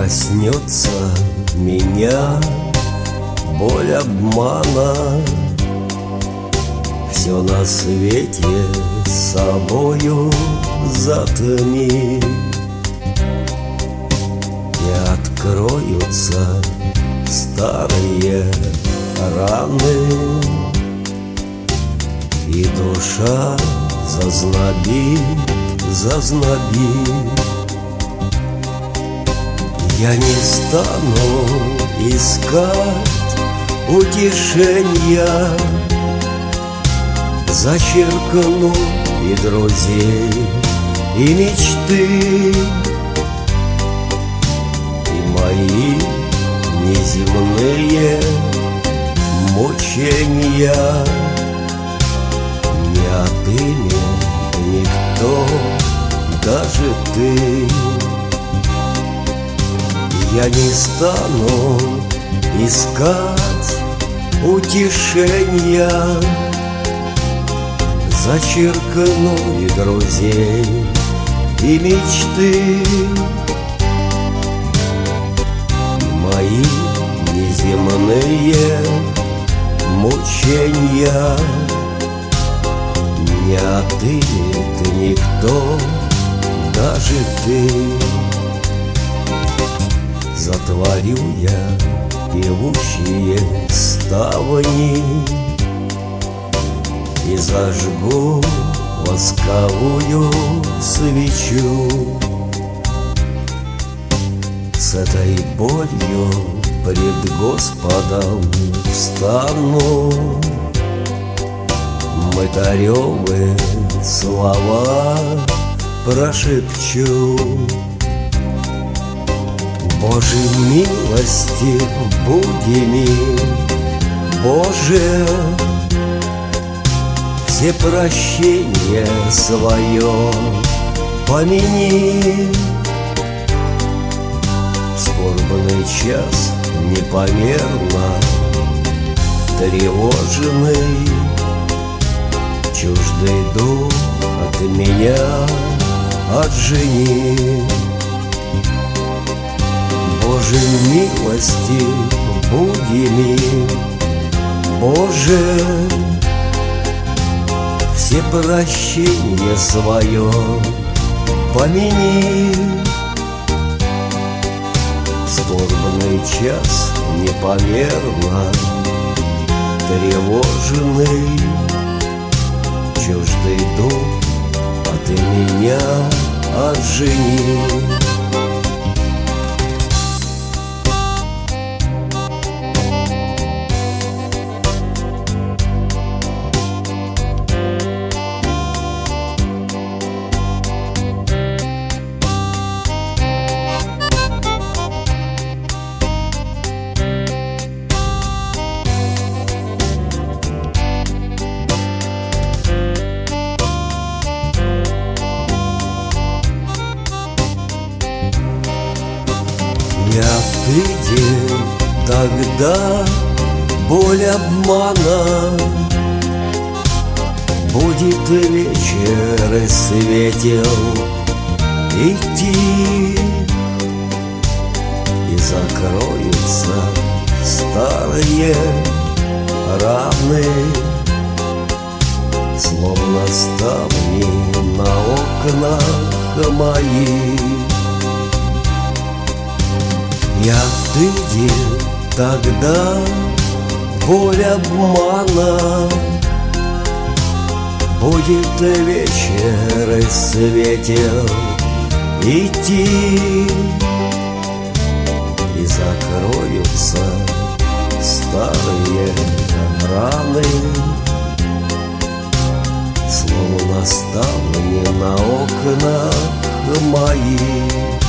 коснется меня боль обмана, все на свете с собою затми, и откроются старые раны, и душа зазнобит, зазнобит. Я не стану искать утешения, зачеркну и друзей, и мечты, и мои неземные мучения. Не отымет никто, даже ты. Я не стану искать утешения, зачеркну и друзей, и мечты, и мои неземные мучения. Не отымет никто, даже ты. Затворю я певущие ставни и зажгу восковую свечу. С этой болью пред Господом встану, мытаревы слова прошепчу. Божьей милости буди мил, Боже, все прощения свое помяни. Скорбный час непомерно тревожный, чуждый дух от меня отжени. Божьей милости буди мил, Боже, все прощения свое помяни. Скорбный час непомерно тревожный, чуждый дух от меня отжени. Я отыдет тогда боль обмана, будет вечер и светел идти, и закроются старые раны, словно ставни на окнах моих. И отыдет тогда боль обмана, будет вечер и светел идти, и закроются старые раны, словно ставни на окнах моих.